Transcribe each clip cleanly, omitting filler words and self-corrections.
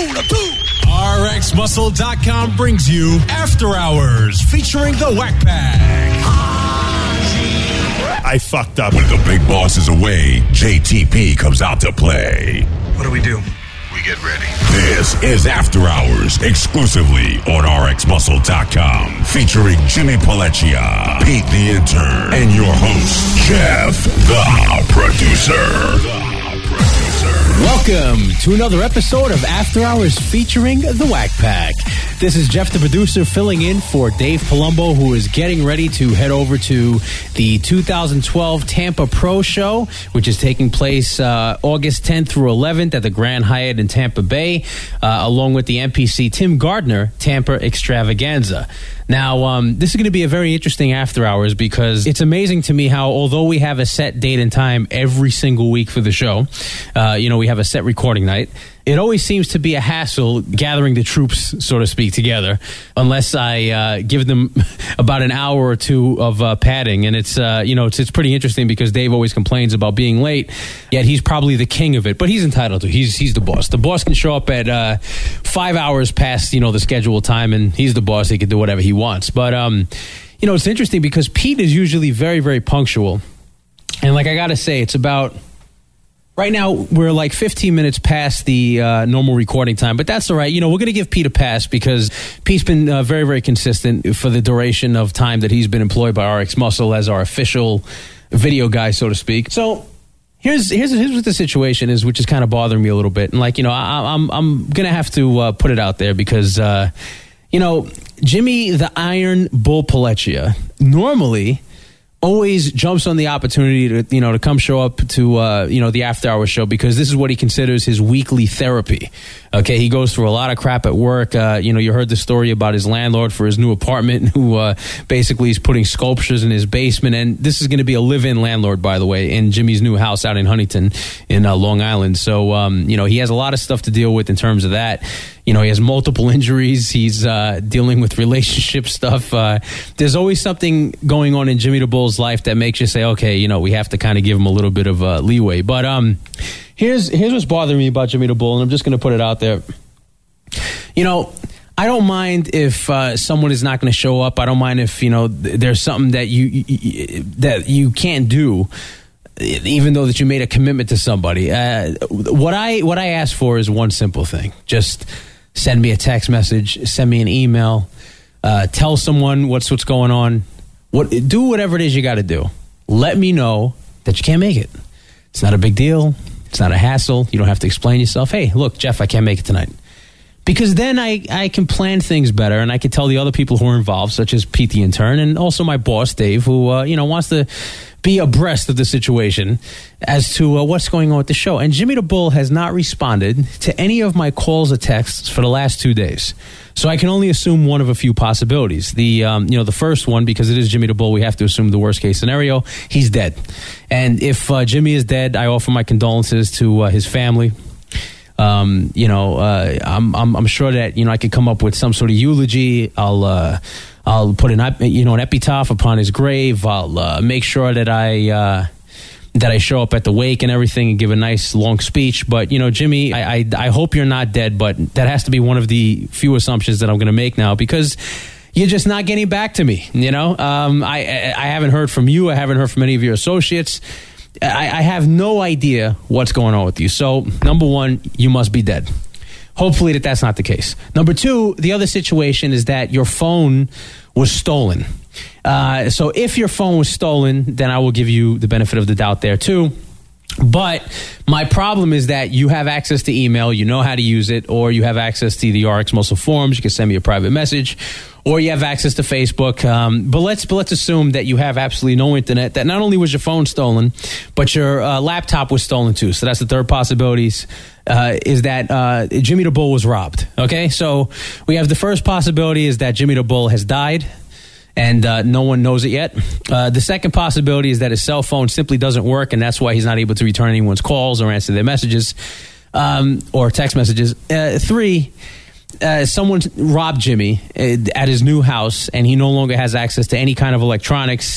RxMuscle.com brings you After Hours featuring the Whack Pack. I fucked up. When the big boss is away, JTP comes out to play. What do we do? We get ready. This is After Hours, exclusively on RxMuscle.com, featuring Jimmy Palencia, Pete the Intern, and your host, Jeff the Producer. Welcome to another episode of After Hours featuring the Whack Pack. This is Jeff the Producer filling in for Dave Palumbo, who is getting ready to head over to the 2012 Tampa Pro Show, which is taking place August 10th through 11th at the Grand Hyatt in Tampa Bay, along with the NPC Tim Gardner Tampa Extravaganza. Now, this is going to be a very interesting After Hours because it's amazing to me how, although we have a set date and time every single week for the show, we have a set recording night, it always seems to be a hassle gathering the troops, so to speak, together, unless I give them about an hour or two of padding. And it's pretty interesting because Dave always complains about being late, yet he's probably the king of it. But he's entitled to. He's the boss. The boss can show up at 5 hours past, the scheduled time, and he's the boss. He can do whatever he wants. But, it's interesting because Pete is usually very, very punctual. And like I got to say, it's about... Right now, we're like 15 minutes past the normal recording time, but that's all right. We're going to give Pete a pass because Pete's been very, very consistent for the duration of time that he's been employed by RX Muscle as our official video guy, so to speak. So here's what the situation is, which is kind of bothering me a little bit. And I'm going to have to put it out there because, Jimmy the Iron Bull Palencia normally always jumps on the opportunity to come show up to the After Hours show because this is what he considers his weekly therapy. Okay, he goes through a lot of crap at work. You heard the story about his landlord for his new apartment who basically is putting sculptures in his basement, and this is going to be a live-in landlord, by the way, in Jimmy's new house out in Huntington in Long Island. So he has a lot of stuff to deal with in terms of that. He has multiple injuries. He's dealing with relationship stuff. There's always something going on in Jimmy the Bull's life that makes you say, okay, we have to kind of give him a little bit of leeway. But here's what's bothering me about Jimmy the Bull, and I'm just going to put it out there. I don't mind if someone is not going to show up. I don't mind if, there's something that you can't do, even though that you made a commitment to somebody. What I ask for is one simple thing. Just send me a text message, send me an email, tell someone what's going on. Do whatever it is you got to do. Let me know that you can't make it. It's not a big deal. It's not a hassle. You don't have to explain yourself. Hey, look, Jeff, I can't make it tonight. Because then I can plan things better, and I can tell the other people who are involved, such as Pete the Intern, and also my boss, Dave, who wants to be abreast of the situation as to what's going on with the show. And Jimmy the Bull has not responded to any of my calls or texts for the last 2 days. So I can only assume one of a few possibilities. The first one, because it is Jimmy the Bull, we have to assume the worst case scenario. He's dead. And if Jimmy is dead, I offer my condolences to his family. I'm sure that I could come up with some sort of eulogy. I'll put an epitaph upon his grave. I'll make sure that I show up at the wake and everything and give a nice long speech. But Jimmy, I hope you're not dead. But that has to be one of the few assumptions that I'm going to make now because you're just not getting back to me. I haven't heard from you. I haven't heard from any of your associates. I have no idea what's going on with you. So, number one, you must be dead. Hopefully that's not the case. Number two, the other situation is that your phone was stolen. So if your phone was stolen, then I will give you the benefit of the doubt there too. But my problem is that you have access to email, you know how to use it, or you have access to the RX Muscle forums, you can send me a private message, or you have access to Facebook. But let's assume that you have absolutely no internet, that not only was your phone stolen, but your laptop was stolen too. So that's the third possibility, is that Jimmy the Bull was robbed. Okay, so we have the first possibility is that Jimmy the Bull has died, and no one knows it yet. The second possibility is that his cell phone simply doesn't work, and that's why he's not able to return anyone's calls or answer their messages or text messages. Three, someone robbed Jimmy at his new house, and he no longer has access to any kind of electronics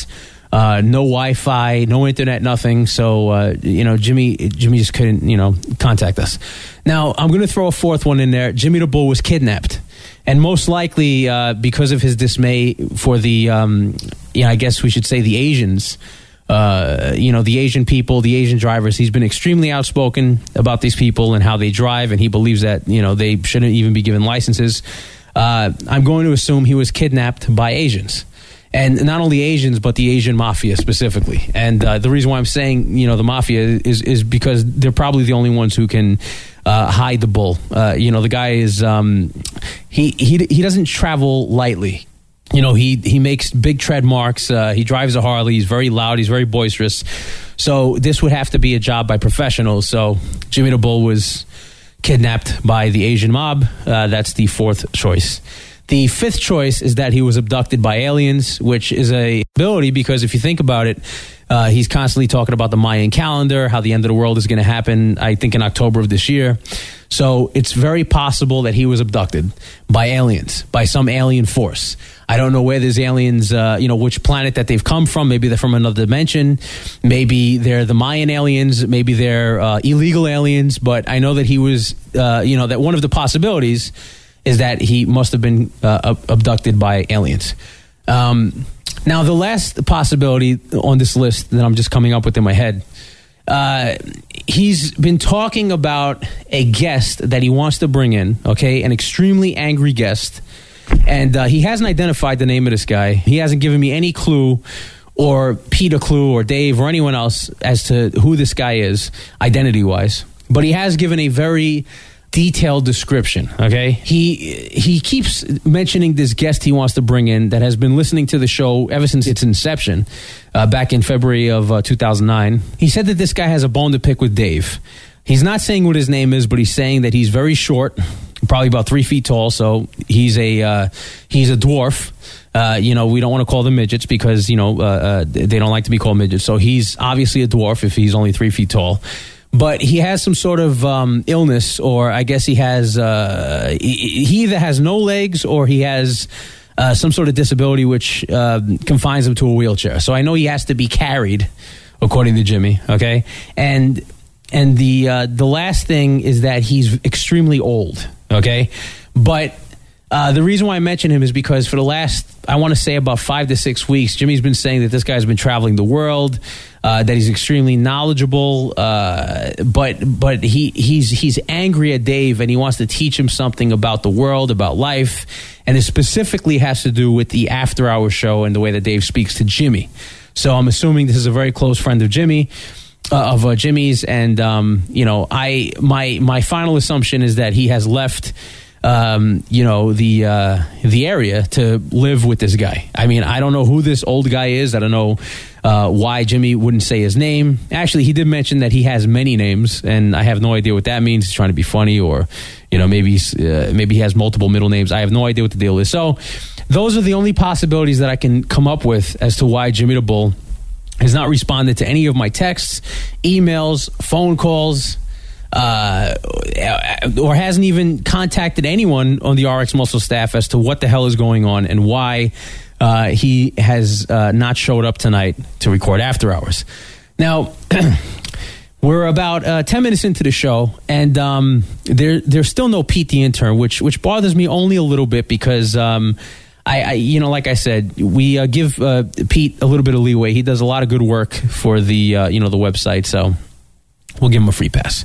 no Wi-Fi, no internet, nothing. So, Jimmy just couldn't, contact us. Now, I'm going to throw a fourth one in there. Jimmy the Bull was kidnapped. And most likely because of his dismay for the, I guess we should say the Asians, the Asian people, the Asian drivers. He's been extremely outspoken about these people and how they drive, and he believes that, they shouldn't even be given licenses. I'm going to assume he was kidnapped by Asians. And not only Asians, but the Asian mafia specifically. And the reason why I'm saying, the mafia is because they're probably the only ones who can hide the bull. The guy is, he doesn't travel lightly. He makes big tread marks. He drives a Harley. He's very loud. He's very boisterous. So this would have to be a job by professionals. So Jimmy the Bull was kidnapped by the Asian mob. That's the fourth choice. The fifth choice is that he was abducted by aliens, which is a ability because if you think about it, he's constantly talking about the Mayan calendar, how the end of the world is going to happen, I think in October of this year. So it's very possible that he was abducted by aliens, by some alien force. I don't know where these aliens, which planet that they've come from. Maybe they're from another dimension. Maybe they're the Mayan aliens. Maybe they're illegal aliens. But I know that he was, that one of the possibilities is that he must have been abducted by aliens. Now, the last possibility on this list that I'm just coming up with in my head, he's been talking about a guest that he wants to bring in, okay, an extremely angry guest, and he hasn't identified the name of this guy. He hasn't given me any clue, or Pete a clue, or Dave, or anyone else as to who this guy is, identity-wise. But he has given a very detailed description, okay? He keeps mentioning this guest he wants to bring in that has been listening to the show ever since its inception, back in February of 2009. He said that this guy has a bone to pick with Dave. He's not saying what his name is, but he's saying that he's very short, probably about 3 feet tall, so he's a dwarf. We don't want to call them midgets because, they don't like to be called midgets. So he's obviously a dwarf if he's only 3 feet tall. But he has some sort of illness, or I guess he has, he either has no legs or he has some sort of disability which confines him to a wheelchair. So I know he has to be carried, according to Jimmy, okay? And the last thing is that he's extremely old, okay? But the reason why I mention him is because for the last, I want to say about 5 to 6 weeks, Jimmy's been saying that this guy's been traveling the world, that he's extremely knowledgeable, but he's angry at Dave and he wants to teach him something about the world, about life, and it specifically has to do with the After Hours show and the way that Dave speaks to Jimmy. So I'm assuming this is a very close friend of Jimmy. Of Jimmy's, and my final assumption is that he has left the area to live with this guy. I mean, I don't know who this old guy is. I don't know why Jimmy wouldn't say his name. Actually, he did mention that he has many names, and I have no idea what that means. He's trying to be funny, or maybe he has multiple middle names. I have no idea what the deal is. So those are the only possibilities that I can come up with as to why Jimmy the Bull has not responded to any of my texts, emails, phone calls, or hasn't even contacted anyone on the RX Muscle staff as to what the hell is going on and why he has not showed up tonight to record After Hours. Now, we're about 10 minutes into the show, and there's still no Pete the intern, which bothers me only a little bit because I like I said, we give Pete a little bit of leeway. He does a lot of good work for the the website, so we'll give him a free pass.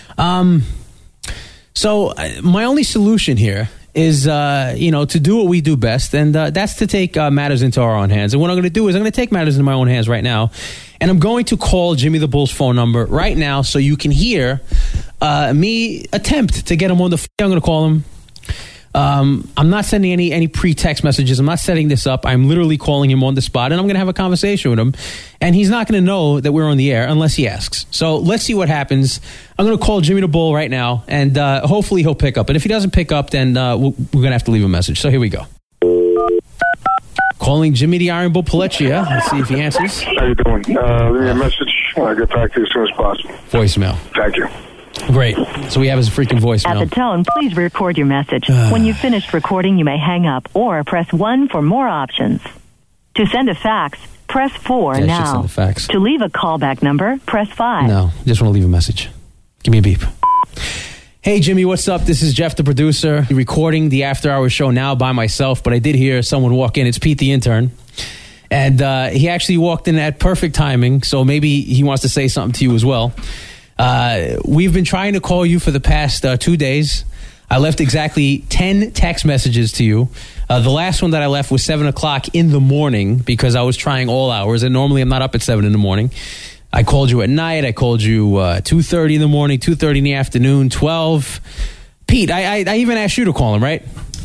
So my only solution here is, to do what we do best, and that's to take matters into our own hands. And what I'm going to do is I'm going to take matters into my own hands right now, and I'm going to call Jimmy the Bull's phone number right now so you can hear me attempt to get him on the phone. I'm going to call him. I'm not sending any pre-text messages. I'm not setting this up. I'm literally calling him on the spot, and I'm going to have a conversation with him. And he's not going to know that we're on the air unless he asks. So let's see what happens. I'm going to call Jimmy the Bull right now, and hopefully he'll pick up. And if he doesn't pick up, then we're going to have to leave a message. So here we go. Calling Jimmy the Iron Bull Pelletier. Let's see if he answers. How you doing? Leave me a message. I'll get back to you as soon as possible. Voicemail. Thank you. Great. So we have his freaking voicemail. At the tone, please record your message. When you've finished recording, you may hang up or press 1 for more options. To send a fax, press 4 Yeah, now. send a fax. To leave a callback number, press 5. No, just want to leave a message. Give me a beep. Hey, Jimmy, what's up? This is Jeff, the producer, recording the After Hours show now by myself, but I did hear someone walk in. It's Pete, the intern. And he actually walked in at perfect timing, so maybe he wants to say something to you as well. We've been trying to call you for the past 2 days. I left exactly 10 text messages to you. The last one that I left was 7 o'clock in the morning because I was trying all hours, and normally I'm not up at 7 in the morning. I called you at night. I called you 2:30 in the morning, 2:30 in the afternoon, 12. Pete, I even asked you to call him, right?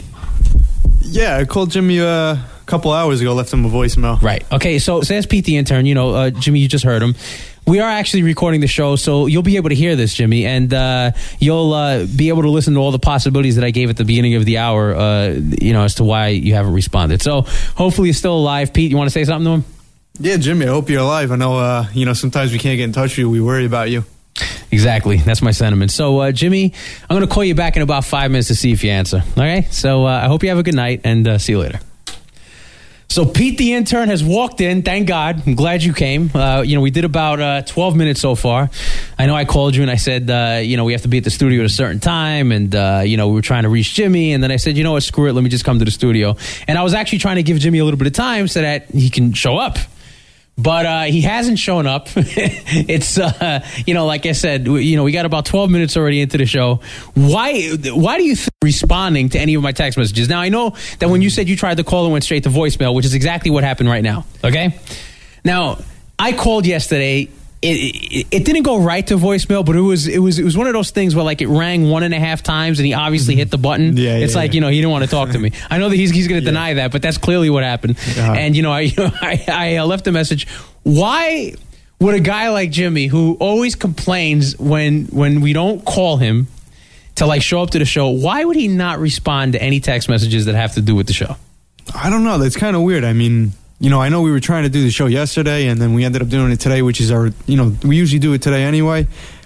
Yeah, I called Jimmy a couple hours ago, left him a voicemail. Right. Okay, so as Pete the intern, Jimmy, you just heard him. We are actually recording the show, so you'll be able to hear this, Jimmy, and you'll be able to listen to all the possibilities that I gave at the beginning of the hour, as to why you haven't responded. So hopefully you're still alive. Pete, you want to say something to him? Yeah, Jimmy, I hope you're alive. I know, sometimes we can't get in touch with you. We worry about you. Exactly. That's my sentiment. So, Jimmy, I'm going to call you back in about 5 minutes to see if you answer. Okay? So I hope you have a good night, and see you later. So Pete the intern has walked in. Thank God. I'm glad you came. We did about 12 minutes so far. I know I called you and I said, we have to be at the studio at a certain time. And, we were trying to reach Jimmy. And then I said, you know what, screw it. Let me just come to the studio. And I was actually trying to give Jimmy a little bit of time so that he can show up. But he hasn't shown up. It's, like I said, we got about 12 minutes already into the show. Why do you think responding to any of my text messages? Now, I know that when you said you tried to call and went straight to voicemail, which is exactly what happened right now, okay? Now, I called yesterday. It didn't go right to voicemail, but it was one of those things where like it rang 1.5 times and he obviously hit the button. It's like he didn't want to talk to me. I know that he's going to deny that, but that's clearly what happened. And I left a message. Why would a guy like Jimmy, who always complains when we don't call him to like show up to the show, why would he not respond to any text messages that have to do with the show? I don't know. That's kind of weird. I mean, I know we were trying to do the show yesterday, and then we ended up doing it today, which is we usually do it today anyway.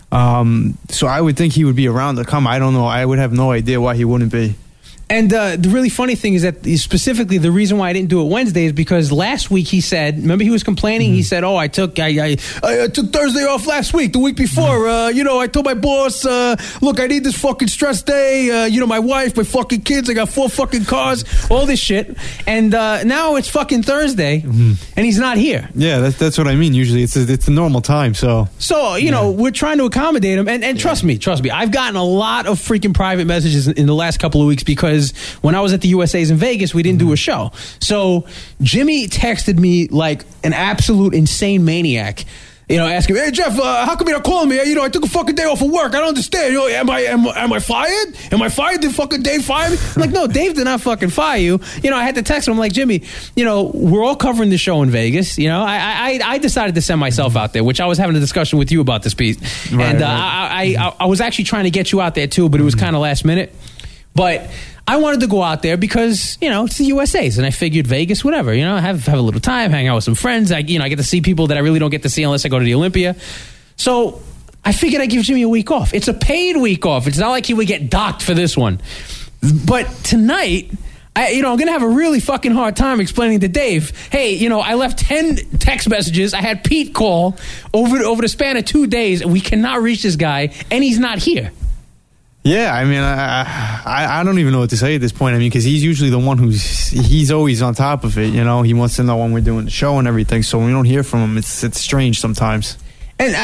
So I would think he would be around to come. I don't know. I would have no idea why he wouldn't be. And the really funny thing is that specifically the reason why I didn't do it Wednesday is because last week he said, remember he was complaining? Mm-hmm. He said, I took Thursday off last week, the week before. I told my boss, look, I need this fucking stress day. My wife, my fucking kids, I got 4 fucking cars, all this shit. And now it's fucking Thursday, and he's not here. Yeah, that's what I mean. Usually it's a normal time. So we're trying to accommodate him. And trust me, I've gotten a lot of freaking private messages in the last couple of weeks because when I was at the USA's in Vegas, we didn't do a show. So Jimmy texted me like an absolute insane maniac, asking me, hey, Jeff, how come you're not calling me? I took a fucking day off of work. I don't understand. Am I fired? Am I fired? Did fucking Dave fire me? I'm like, no, Dave did not fucking fire you. I had to text him. I'm like, Jimmy, we're all covering the show in Vegas. I decided to send myself out there, which I was having a discussion with you about this piece. Right, and I was actually trying to get you out there too, but it was kind of last minute. But I wanted to go out there because, it's the USA's, and I figured Vegas, whatever, have a little time, hang out with some friends. I get to see people that I really don't get to see unless I go to the Olympia. So I figured I'd give Jimmy a week off. It's a paid week off. It's not like he would get docked for this one. But tonight, I'm going to have a really fucking hard time explaining to Dave, hey, I left 10 text messages. I had Pete call over the span of 2 days, and we cannot reach this guy, and he's not here. Yeah, I mean, I don't even know what to say at this point. I mean, because he's usually the one he's always on top of it. He wants to know when we're doing the show and everything. So when we don't hear from him, it's strange sometimes. And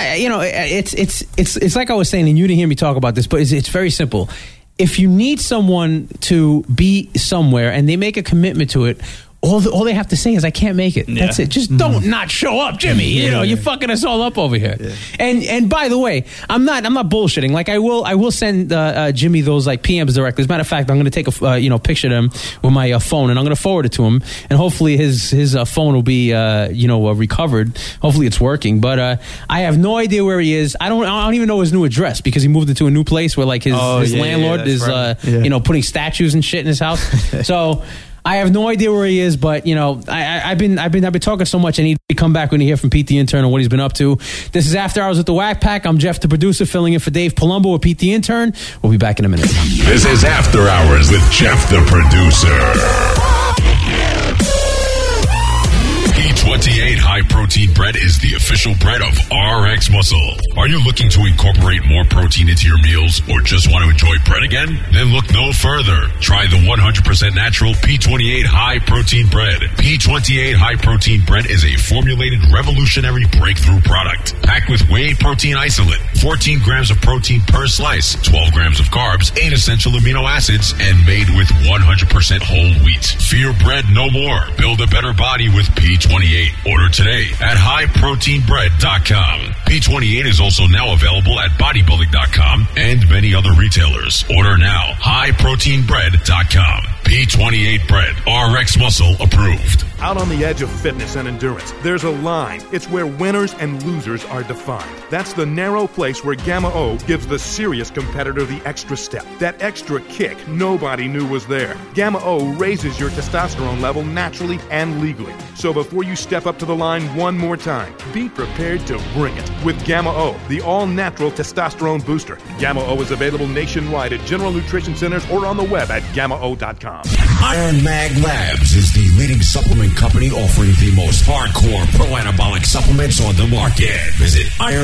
it's like I was saying, and you didn't hear me talk about this, but it's very simple. If you need someone to be somewhere and they make a commitment to it, all they have to say is, I can't make it. Yeah. That's it. Just don't not show up, Jimmy. You're fucking us all up over here. Yeah. And by the way, I'm not bullshitting. Like I will send Jimmy those like PMs directly. As a matter of fact, I'm going to take a picture of him with my phone, and I'm going to forward it to him. And hopefully his phone will be recovered. Hopefully it's working. But I have no idea where he is. I don't even know his new address because he moved into a new place where like his landlord is right. Putting statues and shit in his house. So I have no idea where he is, but I've been talking so much. I need to come back when you hear from Pete the intern and what he's been up to. This is After Hours with the Whack Pack. I'm Jeff the producer, filling in for Dave Palumbo with Pete the intern. We'll be back in a minute. This is After Hours with Jeff the producer. P28 High Protein Bread is the official bread of RX Muscle. Are you looking to incorporate more protein into your meals or just want to enjoy bread again? Then look no further. Try the 100% natural P28 High Protein Bread. P28 High Protein Bread is a formulated revolutionary breakthrough product packed with whey protein isolate, 14 grams of protein per slice, 12 grams of carbs, 8 essential amino acids, and made with 100% whole wheat. Fear bread no more. Build a better body with P28. Order today at highproteinbread.com. P28 is also now available at bodybuilding.com and many other retailers. Order now. highproteinbread.com. P28 Bread. RX Muscle approved. Out on the edge of fitness and endurance, there's a line. It's where winners and losers are defined. That's the narrow place where Gamma O gives the serious competitor the extra step. That extra kick nobody knew was there. Gamma O raises your testosterone level naturally and legally. So before you step up to the line one more time, be prepared to bring it with Gamma O, the all-natural testosterone booster. Gamma O is available nationwide at General Nutrition Centers or on the web at GammaO.com. Iron Mag Labs is the leading supplement company offering the most hardcore pro-anabolic supplements on the market. Visit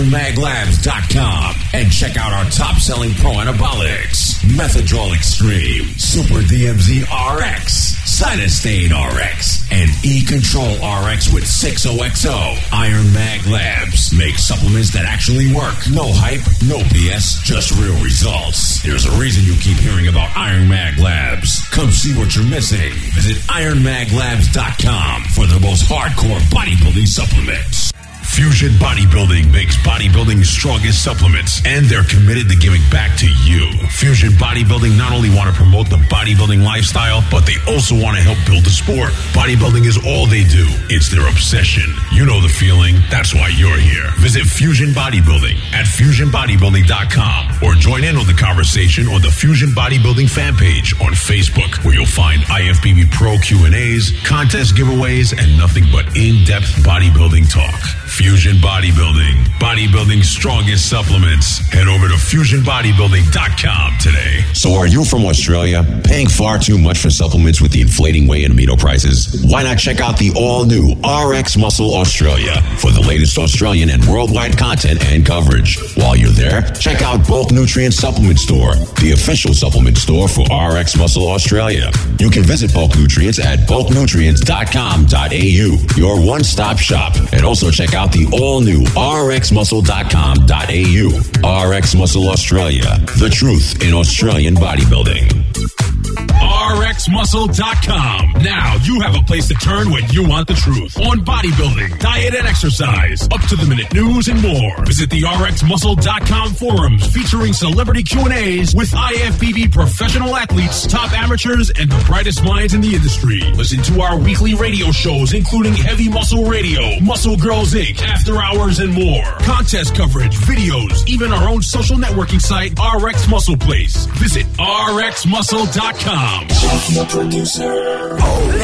IronMagLabs.com and check out our top-selling pro-anabolics: Methadrol Extreme, Super DMZ RX, Cytostain RX, and E-Control RX with 6OXO. Iron Mag Labs make supplements that actually work. No hype, no BS, just real results. There's a reason you keep hearing about Iron Mag Labs. Come see what you're missing. Visit IronMagLabs.com for the most hardcore bodybuilding supplements. Fusion Bodybuilding makes bodybuilding's strongest supplements, and they're committed to giving back to you. Fusion Bodybuilding not only want to promote the bodybuilding lifestyle, but they also want to help build the sport. Bodybuilding is all they do. It's their obsession. You know the feeling. That's why you're here. Visit Fusion Bodybuilding at FusionBodybuilding.com or join in on the conversation on the Fusion Bodybuilding fan page on Facebook, where you'll find IFBB Pro Q&As, contest giveaways, and nothing but in-depth bodybuilding talk. Fusion Bodybuilding. Bodybuilding's strongest supplements. Head over to FusionBodybuilding.com today. So are you from Australia? Paying far too much for supplements with the inflating whey and amino prices? Why not check out the all-new RX Muscle Australia for the latest Australian and worldwide content and coverage? While you're there, check out Bulk Nutrient Supplement Store, the official supplement store for RX Muscle Australia. You can visit Bulk Nutrients at bulknutrients.com.au, your one-stop shop, and also check out the all-new rxmuscle.com.au. RX Muscle Australia, the truth in Australian bodybuilding. RxMuscle.com. Now you have a place to turn when you want the truth on bodybuilding, diet, and exercise, up-to-the-minute news, and more. Visit the RxMuscle.com forums featuring celebrity Q&As with IFBB professional athletes, top amateurs, and the brightest minds in the industry. Listen to our weekly radio shows, including Heavy Muscle Radio, Muscle Girls Inc., After Hours, and more. Contest coverage, videos, even our own social networking site, RX Muscle Place. Visit RxMuscle.com. The producer.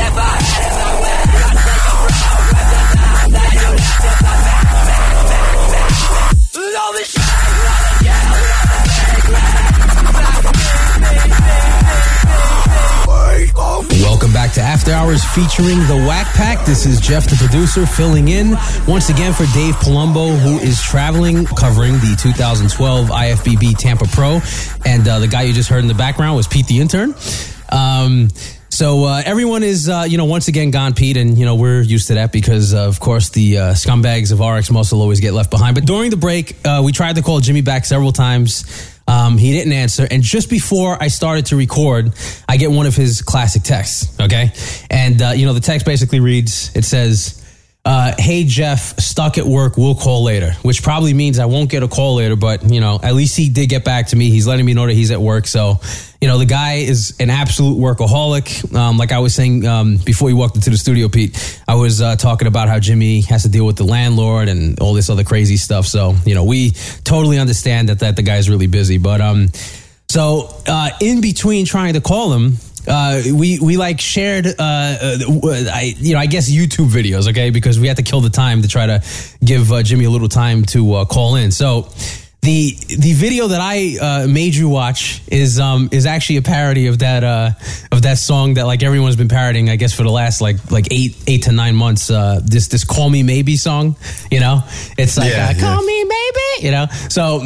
Welcome back to After Hours featuring the Whack Pack. This is Jeff, the producer, filling in once again for Dave Palumbo, who is traveling, covering the 2012 IFBB Tampa Pro. And the guy you just heard in the background was Pete the Intern. So everyone is, once again gone, Pete, and, we're used to that because, of course, the scumbags of RX Muscle always get left behind. But during the break, we tried to call Jimmy back several times. He didn't answer. And just before I started to record, I get one of his classic texts, okay? And, the text basically reads, it says, hey, Jeff, stuck at work, we'll call later, which probably means I won't get a call later, but, at least he did get back to me. He's letting me know that he's at work. So, the guy is an absolute workaholic. Like I was saying before you walked into the studio, Pete, I was talking about how Jimmy has to deal with the landlord and all this other crazy stuff. So, we totally understand that the guy's really busy. But in between trying to call him, we shared, I guess YouTube videos, okay? Because we had to kill the time to try to give Jimmy a little time to call in. So The video that I made you watch is actually a parody of that song that like everyone's been parodying, I guess, for the last like 8 to 9 months. This "Call Me Maybe" song, you know, it's like "Call Me Maybe," you know. So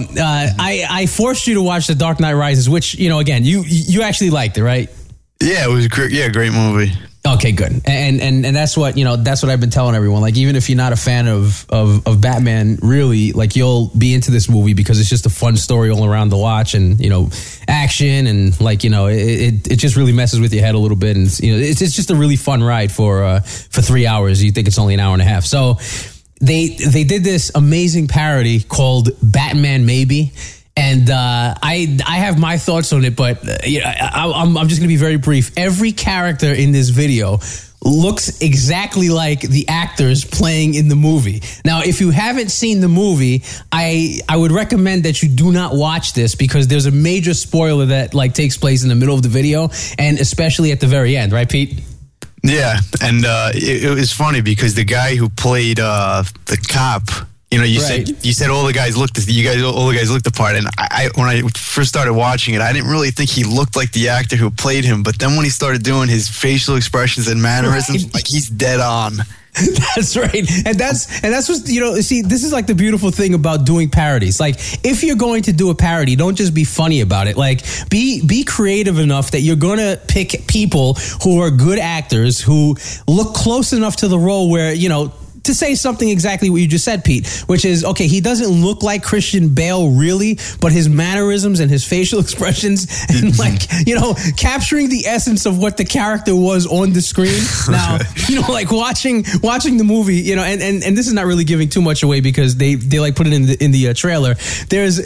I forced you to watch The Dark Knight Rises, which, you know, again, you actually liked it, right? Yeah, it was great. Yeah, great movie. Okay, good. And that's what, you know, that's what I've been telling everyone. Like, even if you're not a fan of Batman, really, like, you'll be into this movie because it's just a fun story all around to watch, and, you know, action, and like, you know, it just really messes with your head a little bit, and you know, it's just a really fun ride for 3 hours. You think it's only an hour and a half. So they did this amazing parody called Batman Maybe. And I have my thoughts on it, but you know, I'm just going to be very brief. Every character in this video looks exactly like the actors playing in the movie. Now, if you haven't seen the movie, I would recommend that you do not watch this, because there's a major spoiler that like takes place in the middle of the video, and especially at the very end, right, Pete? Yeah, and it was funny because the guy who played the cop, you know, you said all the guys looked the part, and I when I first started watching it, I didn't really think he looked like the actor who played him, but then when he started doing his facial expressions and mannerisms, like, he's dead on. That's right. And that's what, you know, see, this is like the beautiful thing about doing parodies. Like, if you're going to do a parody, don't just be funny about it. Like, be creative enough that you're going to pick people who are good actors, who look close enough to the role where, you know, to say something exactly what you just said, Pete, which is, okay, he doesn't look like Christian Bale really, but his mannerisms and his facial expressions and, like, you know, capturing the essence of what the character was on the screen. Now, you know, like watching the movie, you know, and this is not really giving too much away because they like put it in the trailer. There's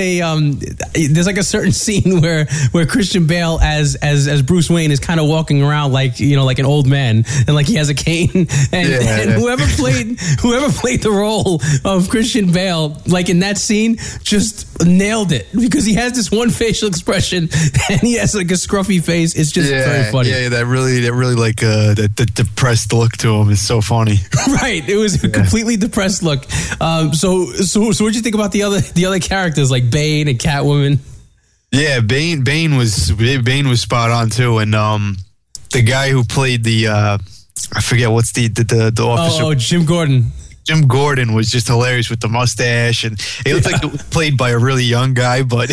like a certain scene where Christian Bale as Bruce Wayne is kind of walking around like, you know, like an old man, and like he has a cane, and whoever played the role of Christian Bale, like in that scene, just nailed it, because he has this one facial expression and he has like a scruffy face. It's just very funny. Yeah, that really like the depressed look to him is so funny. Right, it was a completely depressed look. So what'd you think about the other characters like Bane and Catwoman? Yeah, Bane was spot on too, and the guy who played the I forget what's the officer. Oh, Jim Gordon. Jim Gordon was just hilarious with the mustache, and it looked like it was played by a really young guy, but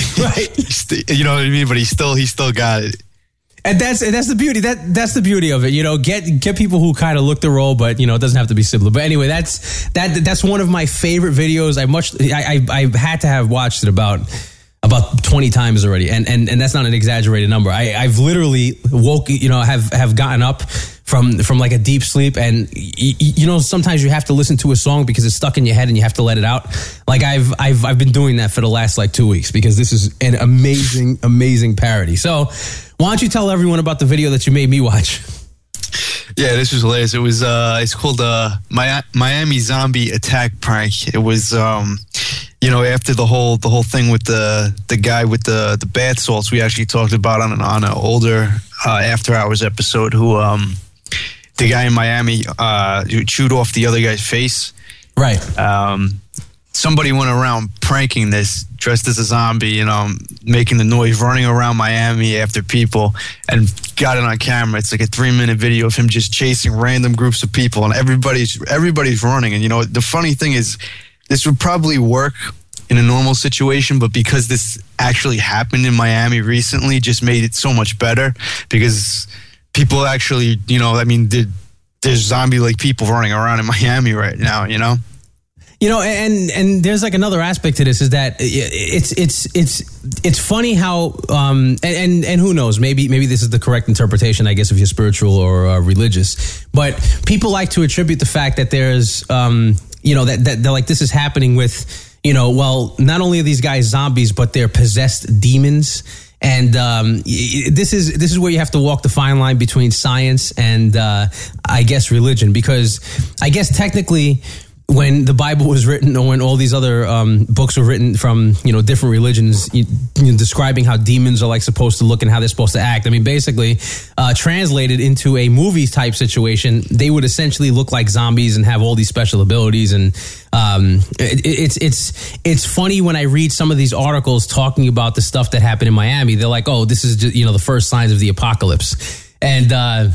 you know what I mean. But he still got it. And that's the beauty. That's the beauty of it. You know, get people who kind of look the role, but you know, it doesn't have to be similar. But anyway, that's one of my favorite videos. I had to have watched it about 20 times already, and that's not an exaggerated number. I've literally have gotten up from like a deep sleep, and you know, sometimes you have to listen to a song because it's stuck in your head and you have to let it out. Like I've been doing that for the last like 2 weeks because this is an amazing parody. So why don't you tell everyone about the video that you made me watch? Yeah, this was hilarious. It was it's called Miami Zombie Attack Prank. It was you know, after the whole thing with the guy with the bath salts, we actually talked about on an older After Hours episode, who the guy in Miami who chewed off the other guy's face. Right. Somebody went around pranking this, dressed as a zombie, you know, making the noise, running around Miami after people, and got it on camera. It's like a 3-minute video of him just chasing random groups of people, and everybody's running. And you know, the funny thing is, this would probably work in a normal situation, but because this actually happened in Miami recently, just made it so much better, because people actually, you know, I mean, there's zombie-like people running around in Miami right now, you know? You know, and there's like another aspect to this, is that it's funny how and who knows, maybe this is the correct interpretation, I guess, if you're spiritual or religious, but people like to attribute the fact that there's you know, that they're like, this is happening with, you know, well, not only are these guys zombies, but they're possessed demons. And this is where you have to walk the fine line between science and I guess religion, because I guess technically when the Bible was written, or when all these other books were written from, different religions, describing how demons are like supposed to look and how they're supposed to act. I mean, basically, translated into a movie type situation, they would essentially look like zombies and have all these special abilities. And it's funny when I read some of these articles talking about the stuff that happened in Miami. They're like, oh, this is just, the first signs of the apocalypse. And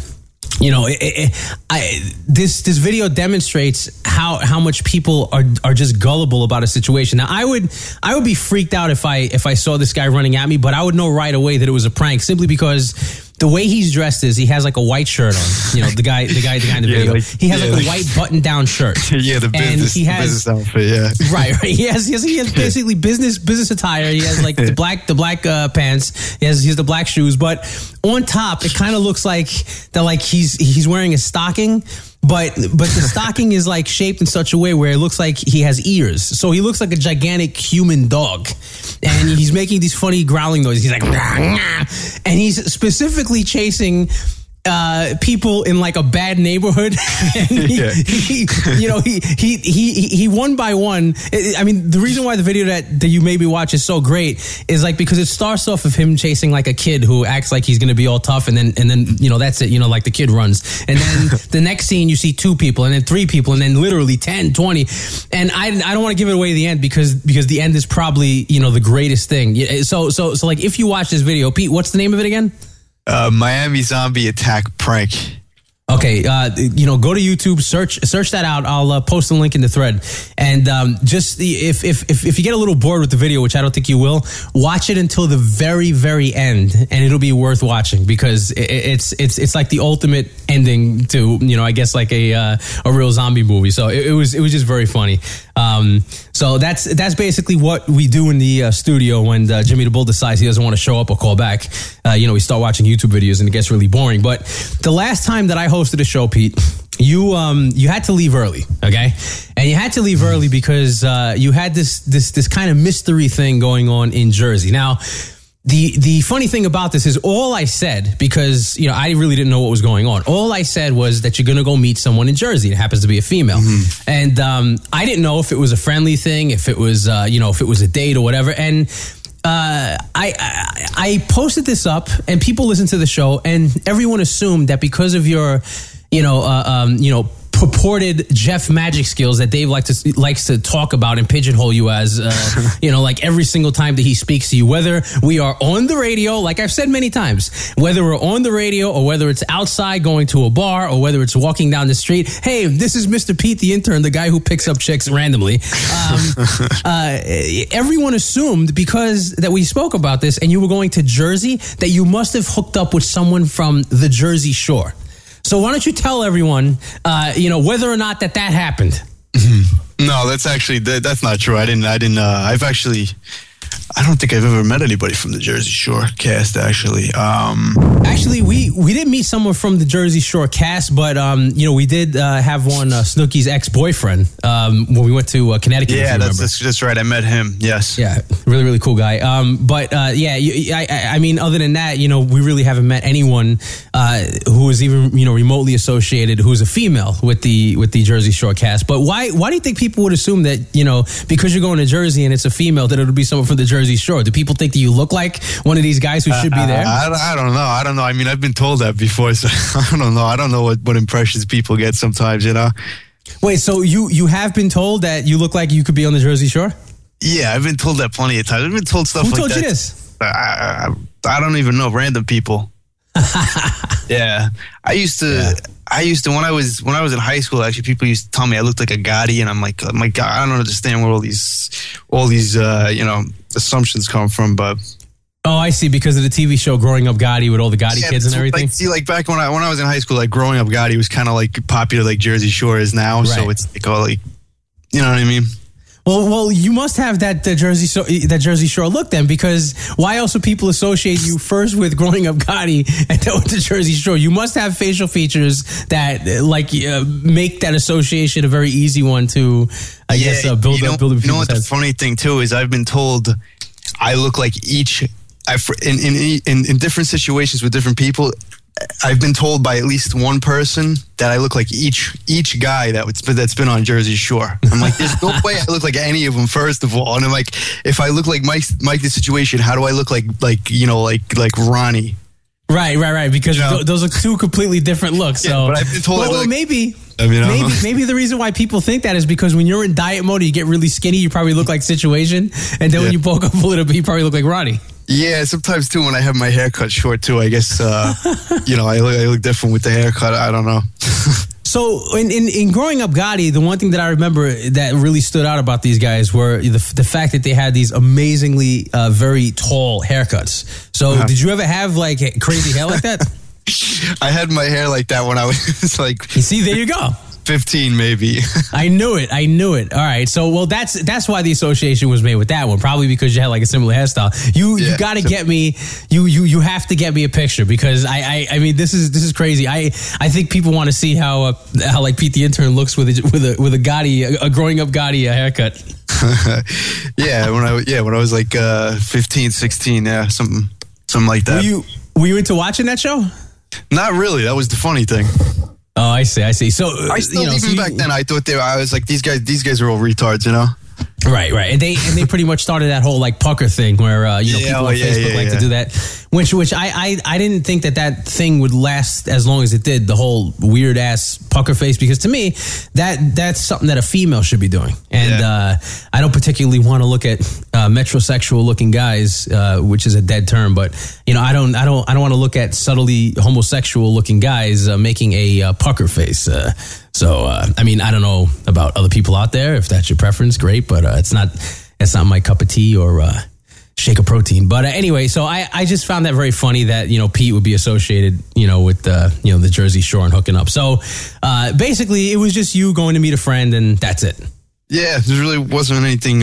this video demonstrates how much people are just gullible about a situation. Now, I would be freaked out if I saw this guy running at me, but I would know right away that it was a prank, simply because the way he's dressed is he has like a white shirt on. The guy in the video. He has like a white button-down shirt. Yeah, the business outfit. Yeah, right. He has basically business attire. He has like the black pants. He has the black shoes, but on top it kind of looks like that, like he's wearing a stocking. But the stocking is like shaped in such a way where it looks like he has ears. So he looks like a gigantic human dog. And he's making these funny growling noises. He's like, nah, nah. And he's specifically chasing people in like a bad neighborhood. And he one by one. I mean, the reason why the video that you maybe watch is so great is like because it starts off of him chasing like a kid who acts like he's going to be all tough, and then that's it. Like the kid runs, and then the next scene you see 2 people, and then 3 people, and then literally 10, 20. And I don't want to give it away the end because the end is probably the greatest thing. So like if you watch this video, Pete, what's the name of it again? Miami Zombie Attack Prank. Okay, go to YouTube, search that out. I'll post a link in the thread. And just if you get a little bored with the video, which I don't think you will, watch it until the very, very end, and it'll be worth watching because it's like the ultimate ending to I guess like a real zombie movie. So it was just very funny. So that's basically what we do in the studio when Jimmy the Bull decides he doesn't want to show up or call back. We start watching YouTube videos and it gets really boring. But the last time that I hosted a show, Pete, you had to leave early, okay? And you had to leave early because you had this kind of mystery thing going on in Jersey. Now, the funny thing about this is all I said, because I really didn't know what was going on. All I said was that you're going to go meet someone in Jersey. It happens to be a female, and I didn't know if it was a friendly thing, if it was if it was a date or whatever. And I posted this up, and people listened to the show, and everyone assumed that because of your purported Jeff magic skills that Dave likes to talk about and pigeonhole you as, like every single time that he speaks to you, whether we are on the radio, like I've said many times, whether we're on the radio or whether it's outside going to a bar or whether it's walking down the street. Hey, this is Mr. Pete, the intern, the guy who picks up chicks randomly. Everyone assumed because that we spoke about this and you were going to Jersey that you must have hooked up with someone from the Jersey Shore. So why don't you tell everyone, whether or not that happened? No, that's not true. I don't think I've ever met anybody from the Jersey Shore cast, actually. Actually, we didn't meet someone from the Jersey Shore cast, but, we did have one, Snooki's ex-boyfriend, when we went to Connecticut. Yeah, that's right. I met him, yes. Yeah, really, really cool guy. I mean, other than that, we really haven't met anyone who is even, remotely associated, who's a female with the Jersey Shore cast. But why do you think people would assume that, because you're going to Jersey and it's a female, that it would be someone from the Jersey Shore? Do people think that you look like one of these guys who should be there? I don't know. I mean, I've been told that before, so I don't know. I don't know what impressions people get sometimes, Wait, so you have been told that you look like you could be on the Jersey Shore? Yeah, I've been told that plenty of times. I've been told stuff like that. Who told you this? I don't even know. Random people. Yeah. I used to when I was in high school, actually, people used to tell me I looked like a Gotti, and I'm like, oh my God, I don't understand where all these assumptions come from, but. Oh, I see. Because of the TV show Growing Up Gotti with all the Gotti kids and everything. Like back when I was in high school, like Growing Up Gotti was kind of like popular, like Jersey Shore is now. Right. So it's like all like, you know what I mean? Well, you must have that Jersey Shore look then, because why else would people associate you first with Growing Up Gotti and then with the Jersey Shore? You must have facial features that make that association a very easy one to, I guess, build up. You know what the funny thing too is? I've been told I look like in different situations with different people. I've been told by at least one person that I look like each guy that's been on Jersey Shore. I'm like, there's no way I look like any of them, first of all. And I'm like, if I look like Mike the Situation, how do I look like Ronnie? Right. Because those are two completely different looks. Yeah, so, but I've been told maybe the reason why people think that is because when you're in diet mode, you get really skinny. You probably look like Situation, and then when you bulk up a little bit, you probably look like Ronnie. Yeah, sometimes too when I have my hair cut short too. I guess I look different with the haircut. I don't know. So in growing up Gotti, the one thing that I remember that really stood out about these guys were the fact that they had these amazingly very tall haircuts. So did you ever have like crazy hair like that? I had my hair like that when I was like... You see, there you go. 15 maybe. I knew it. All right. So, well, that's why the association was made with that one. Probably because you had like a similar hairstyle. You got to get me. You have to get me a picture because I mean this is crazy. I think people want to see how like Pete the Intern looks with a Gotti, a growing up Gotti haircut. when I was like 15, 16, something like that. Were you into watching that show? Not really. That was the funny thing. Oh, I see. So I still even back then I thought I was like these guys are all retards, you know. Right. And they pretty much started that whole like pucker thing where people on Facebook like to do that. Which I didn't think that thing would last as long as it did, the whole weird ass pucker face, because to me that's something that a female should be doing. And I don't particularly want to look at metrosexual looking guys, which is a dead term, but I don't want to look at subtly homosexual looking guys making a pucker face. So I mean, I don't know about other people out there. If that's your preference, great, but it's not my cup of tea or shake of protein. But anyway, so I just found that very funny that Pete would be associated with the Jersey Shore and hooking up. So basically, it was just you going to meet a friend, and that's it. Yeah, there really wasn't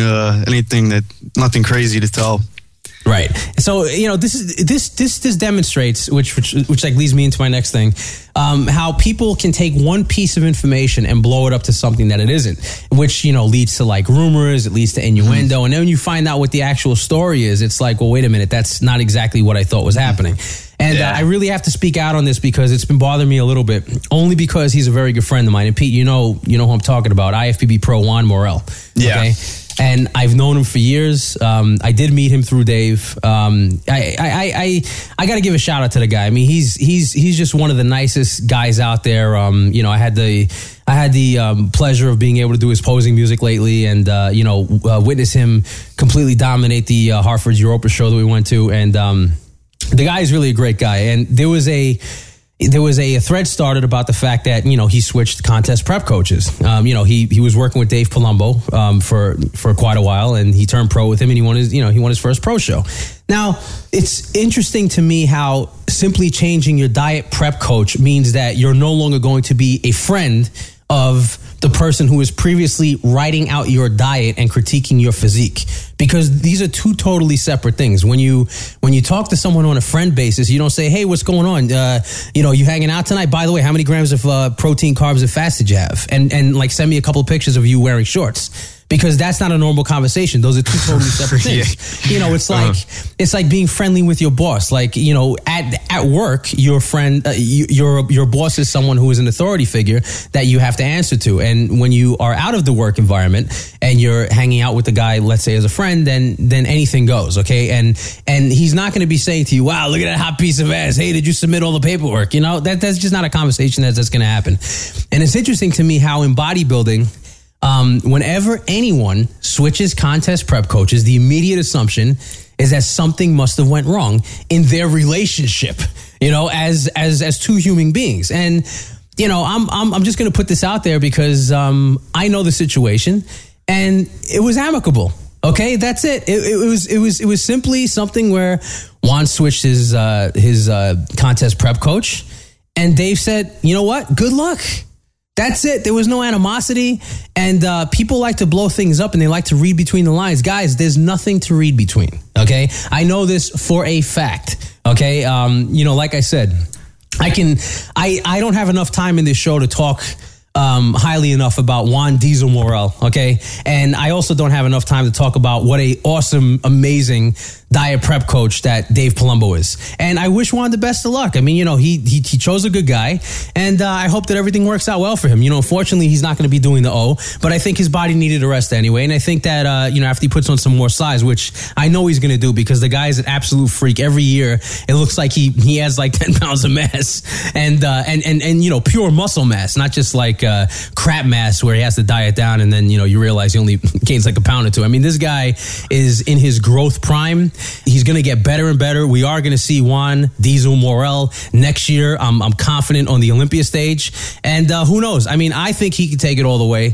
nothing crazy to tell. Right. So, this demonstrates, which like leads me into my next thing, how people can take one piece of information and blow it up to something that it isn't, which, leads to like rumors, it leads to innuendo. And then when you find out what the actual story is, it's like, well, wait a minute, that's not exactly what I thought was happening. And I really have to speak out on this because it's been bothering me a little bit, only because he's a very good friend of mine. And Pete, you know who I'm talking about, IFBB Pro Juan Morel. Yeah. Okay? And I've known him for years. I did meet him through Dave. I got to give a shout out to the guy. I mean, he's just one of the nicest guys out there. I had the pleasure of being able to do his posing music lately, and witness him completely dominate the Hartford's Europa show that we went to. And the guy is really a great guy. And there was a thread started about the fact that, he switched contest prep coaches. He was working with Dave Palumbo for quite a while, and he turned pro with him, and he won his first pro show. Now, it's interesting to me how simply changing your diet prep coach means that you're no longer going to be a friend of the person who was previously writing out your diet and critiquing your physique, because these are two totally separate things. When you talk to someone on a friend basis, you don't say, "Hey, what's going on? You hanging out tonight? By the way, how many grams of protein, carbs, and fats did you have?" And like send me a couple of pictures of you wearing shorts. Because that's not a normal conversation. Those are two totally separate things. It's like being friendly with your boss. Like, at work, your friend, your boss is someone who is an authority figure that you have to answer to. And when you are out of the work environment and you're hanging out with the guy, let's say as a friend, then anything goes. Okay, and he's not going to be saying to you, "Wow, look at that hot piece of ass. Hey, did you submit all the paperwork?" That's just not a conversation that's going to happen. And it's interesting to me how in bodybuilding, whenever anyone switches contest prep coaches, the immediate assumption is that something must have went wrong in their relationship, as two human beings. And, I'm just going to put this out there because, I know the situation and it was amicable. Okay. That's it. It was simply something where Juan switched his contest prep coach, and Dave said, "You know what? Good luck." That's it. There was no animosity, and people like to blow things up, and they like to read between the lines. Guys, there's nothing to read between, okay? I know this for a fact, okay? Like I said, I don't have enough time in this show to talk highly enough about Juan Diesel Morel, okay? And I also don't have enough time to talk about what a awesome, amazing diet prep coach that Dave Palumbo is. And I wish Juan the best of luck. I mean, he chose a good guy, and I hope that everything works out well for him. Unfortunately, he's not going to be doing the O, but I think his body needed a rest anyway. And I think that, after he puts on some more size, which I know he's going to do because the guy is an absolute freak. Every year, it looks like he has like 10 pounds of mass and pure muscle mass, not just like crap mass where he has to diet down and then, you realize he only gains like a pound or two. I mean, this guy is in his growth prime. He's going to get better and better. We are going to see Juan Diesel Morel next year. I'm confident on the Olympia stage. And who knows? I mean, I think he can take it all the way.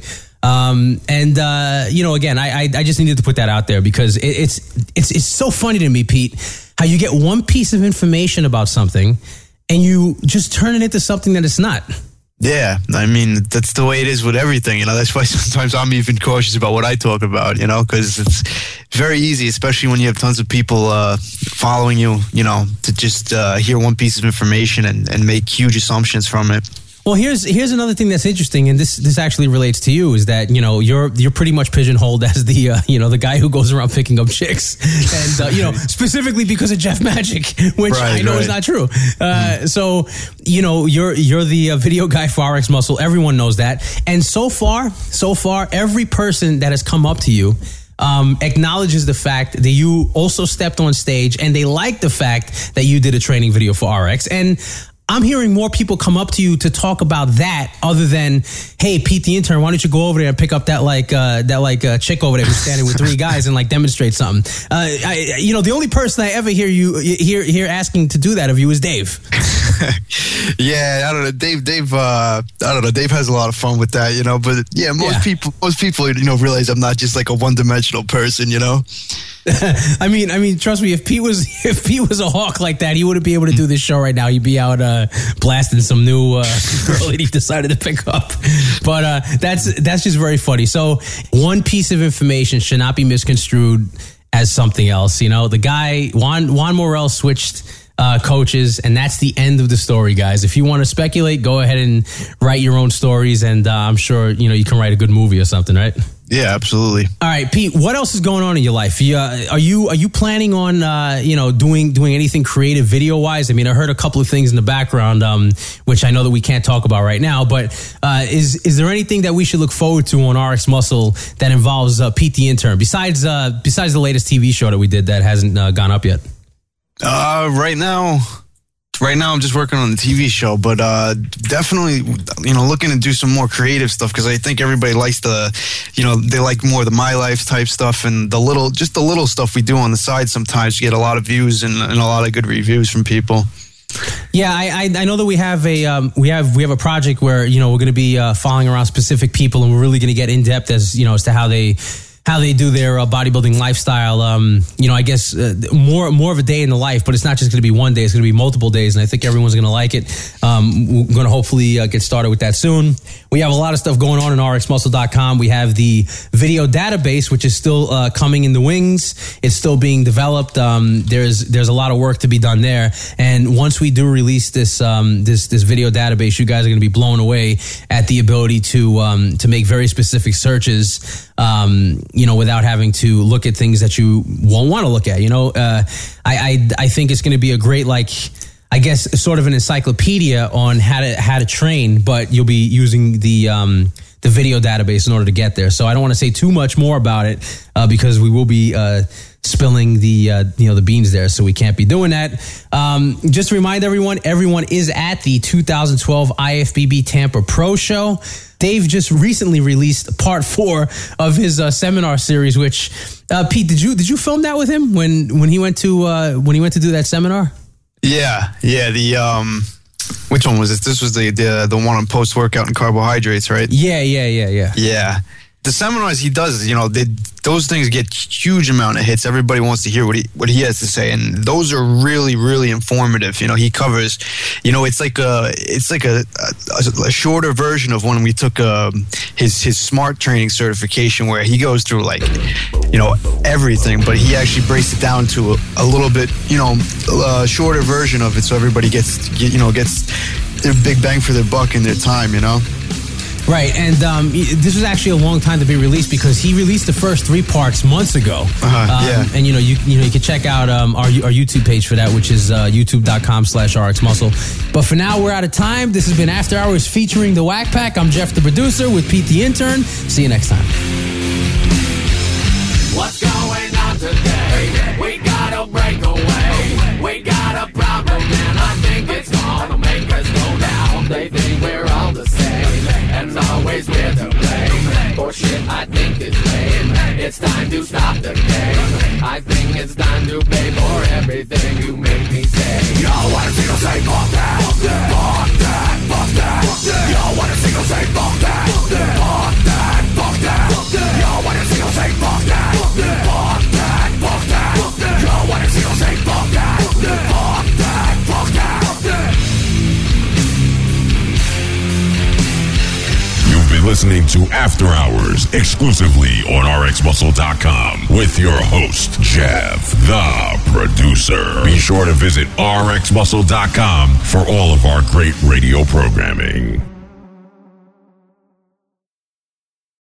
Again, I just needed to put that out there because it's so funny to me, Pete, how you get one piece of information about something and you just turn it into something that it's not. Yeah, I mean, that's the way it is with everything, That's why sometimes I'm even cautious about what I talk about, because it's very easy, especially when you have tons of people following you, to just hear one piece of information and make huge assumptions from it. Well, here's another thing that's interesting, and this actually relates to you, is that you're pretty much pigeonholed as the the guy who goes around picking up chicks, and specifically because of Jeff Magic, which I know is not true. So you're the video guy for RX Muscle. Everyone knows that, and so far, every person that has come up to you acknowledges the fact that you also stepped on stage, and they like the fact that you did a training video for RX. And I'm hearing more people come up to you to talk about that other than, hey, Pete the intern, why don't you go over there and pick up that chick over there who's standing with three guys and like demonstrate something. The only person I ever hear asking to do that of you is Dave. Yeah, I don't know. Dave, I don't know. Dave has a lot of fun with that, but yeah, most people, realize I'm not just like a one-dimensional person, I mean, trust me. If Pete was a hawk like that, he wouldn't be able to do this show right now. He'd be out blasting some new girl that he decided to pick up. But that's just very funny. So one piece of information should not be misconstrued as something else. The guy Juan Morel switched coaches, and that's the end of the story, guys. If you want to speculate, go ahead and write your own stories, and I'm sure you can write a good movie or something, right? Yeah, absolutely. All right, Pete, what else is going on in your life? Are you planning on doing anything creative video wise? I mean, I heard a couple of things in the background, which I know that we can't talk about right now. But is there anything that we should look forward to on RX Muscle that involves Pete the intern besides the latest TV show that we did that hasn't gone up yet? Right now I'm just working on the TV show, but definitely, looking to do some more creative stuff because I think everybody likes they like more the My Life type stuff and the little stuff we do on the side sometimes to get a lot of views and a lot of good reviews from people. Yeah, I know that we have a project where we're going to be following around specific people, and we're really going to get in depth as to how they do their bodybuilding lifestyle. I guess more of a day in the life, but it's not just going to be one day. It's going to be multiple days, and I think everyone's going to like it. We're going to hopefully get started with that soon. We have a lot of stuff going on in rxmuscle.com. We have the video database, which is still coming in the wings. It's still being developed. There's a lot of work to be done there. And once we do release this video database, you guys are going to be blown away at the ability to make very specific searches. Without having to look at things that you won't want to look at. I think it's going to be a great, I guess, sort of an encyclopedia on how to train, but you'll be using the video database in order to get there. So I don't want to say too much more about it because we will be spilling the beans there, so we can't be doing that. Just to remind everyone is at the 2012 IFBB Tampa Pro Show. Dave just recently released part 4 of his seminar series, which Pete, did you film that with him when he went to do that seminar? Yeah. Which one was this? This was the one on post workout and carbohydrates, right? Yeah. Yeah. The seminars he does, those things get huge amount of hits. Everybody wants to hear what he has to say, and those are really, really informative. He covers, it's like a shorter version of when we took his smart training certification, where he goes through everything, but he actually breaks it down to a little bit, a shorter version of it, so everybody gets their big bang for their buck in their time. Right, and this was actually a long time to be released because he released the first 3 parts months ago. Yeah. And you can check out our YouTube page for that, which is youtube.com/RxMuscle. But for now, we're out of time. This has been After Hours featuring the Whack Pack. I'm Jeff, the producer, with Pete, the intern. See you next time. What's going on today? We gotta break away. We got a problem, and I think it's gonna make us go down. They think we're all the same, and always we're to blame. For shit I think is lame. It's time to stop the game. I think it's time to pay for everything you make me say. Yo, wanna see us say fuck that, fuck that, fuck that, fuck that. Yo, wanna see us say fuck that, fuck that, fuck that, fuck that. Yo, wanna see us say fuck that, fuck that, fuck that, fuck that. Yo, wanna see us say fuck that, fuck that, fuck that, fuck that. You've been listening to After Hours exclusively on RxMuscle.com with your host, Jeff, the producer. Be sure to visit RxMuscle.com for all of our great radio programming.